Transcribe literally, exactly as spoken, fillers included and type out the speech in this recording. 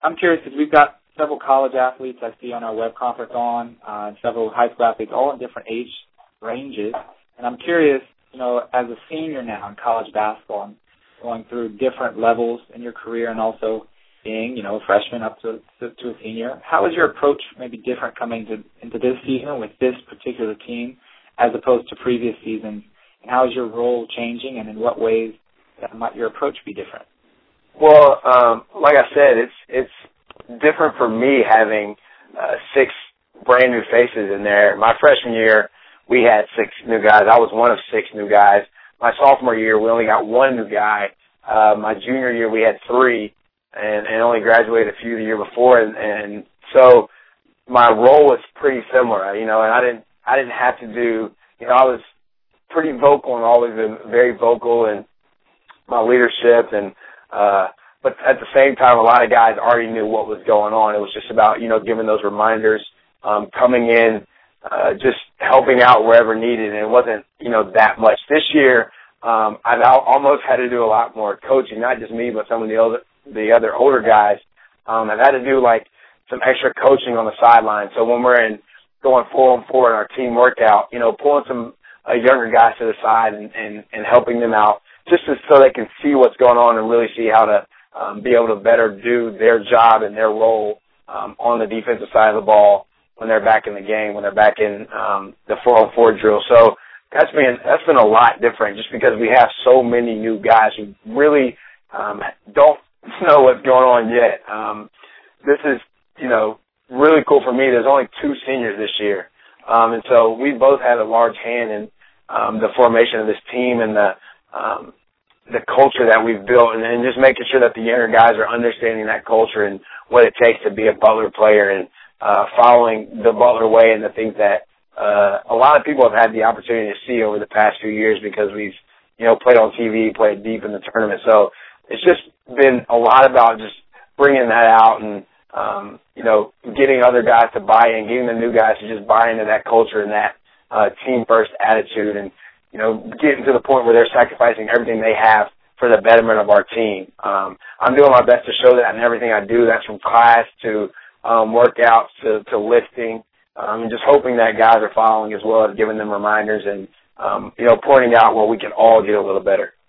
I'm curious because we've got several college athletes I see on our web conference on, uh, and several high school athletes, all in different age ranges. And I'm curious, you know, as a senior now in college basketball and going through different levels in your career and also being, you know, a freshman up to, to, to a senior, how is your approach maybe different coming to, into this season with this particular team as opposed to previous seasons? And how is your role changing, and in what ways that might your approach be different? Well, um, like I said, it's it's different for me having uh, six brand new faces in there. My freshman year, we had six new guys. I was one of six new guys. My sophomore year, we only got one new guy. Uh, my junior year, we had three, and, and only graduated a few the year before. And, and so my role was pretty similar, you know. And I didn't I didn't have to do, you know, I was pretty vocal and always been very vocal in my leadership, and uh, but at the same time, a lot of guys already knew what was going on. It was just about, you know, giving those reminders, um, coming in, uh, just helping out wherever needed, and it wasn't, you know, that much. This year, um, I've al- almost had to do a lot more coaching, not just me, but some of the other, the other older guys. Um, I've had to do, like, some extra coaching on the sideline. So when we're in going four on four in our team workout, you know, pulling some uh, younger guys to the side and, and, and helping them out, just to, so they can see what's going on and really see how to um, be able to better do their job and their role um, on the defensive side of the ball when they're back in the game, when they're back in um, the four on four drill. So that's been that's been a lot different, just because we have so many new guys who really um, don't know what's going on yet. Um, this is, you know, really cool for me. There's only two seniors this year, um, and so we both had a large hand in um, the formation of this team and the um, the culture that we've built, and, and just making sure that the younger guys are understanding that culture and what it takes to be a Butler player, and uh, following the Butler way and the things that uh, a lot of people have had the opportunity to see over the past few years, because we've, you know, played on T V, played deep in the tournament. So it's just been a lot about just bringing that out and, um, you know, getting other guys to buy in, getting the new guys to just buy into that culture and that uh, team-first attitude, and, you know, getting to the point where they're sacrificing everything they have for the betterment of our team. Um, I'm doing my best to show that in everything I do. That's from class to um, workouts to, to lifting, um, and just hoping that guys are following, as well as giving them reminders and, um, you know, pointing out where we can all get a little better.